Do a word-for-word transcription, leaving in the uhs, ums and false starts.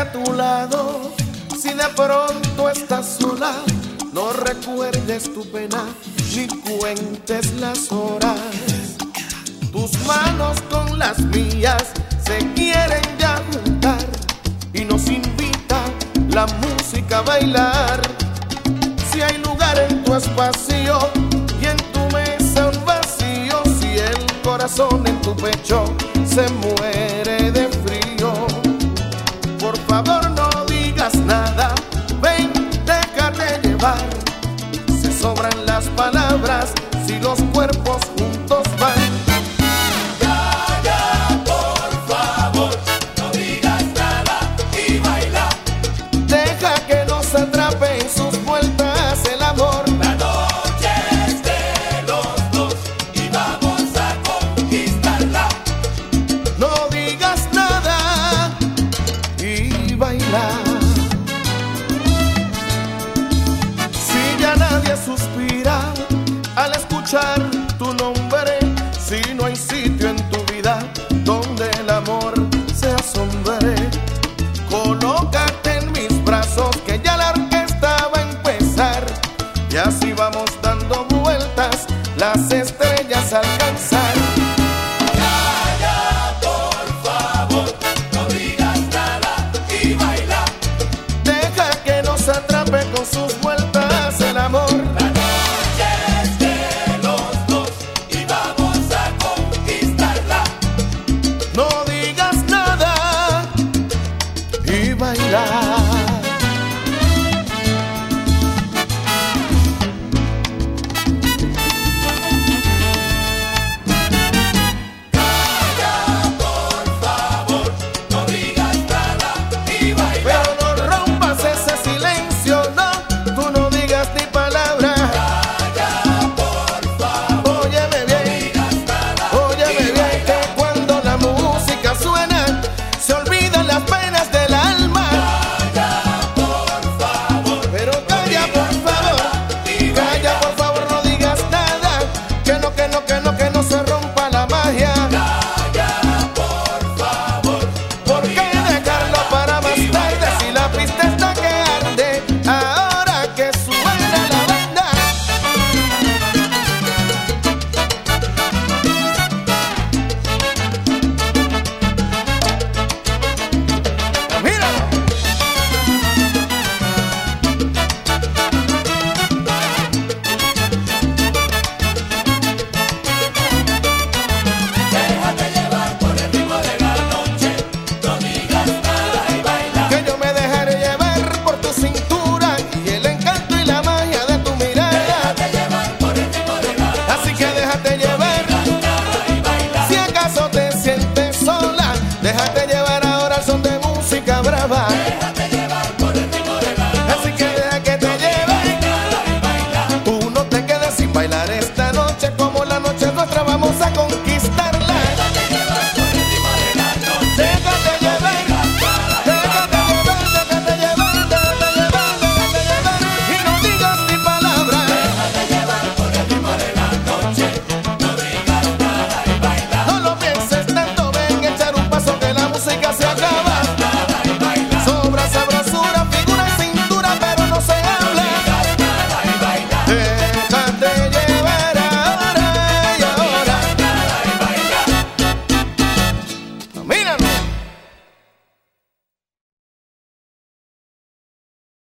a tu lado. Si de pronto estás sola, no recuerdes tu pena ni cuentes las horas. Tus manos con las mías se quieren ya juntar y nos invita la música a bailar. Si hay lugar en tu espacio y en tu mesa un vacío, si el corazón en tu pecho se muere de frío, por favor no digas nada, ven, déjate llevar. Se sobran las palabras si los cuerpos juntos van. Atrape en sus vueltas el amor. La noche es de los dos y vamos a conquistarla. No digas nada y baila. Si ya nadie suspira al escuchar tu nombre, si no hay sitio en tu vida donde el amor se asombre, colócate en mis brazos que ya la orquesta va a empezar. Y así vamos dando vueltas, las estrellas a alcanzar. Calla, por favor, no digas nada y baila. Deja que nos atrape con sus vueltas el amor. La noche es de los dos y vamos a conquistarla. No digas nada y bailar. Déjate llevar ahora al son de música brava.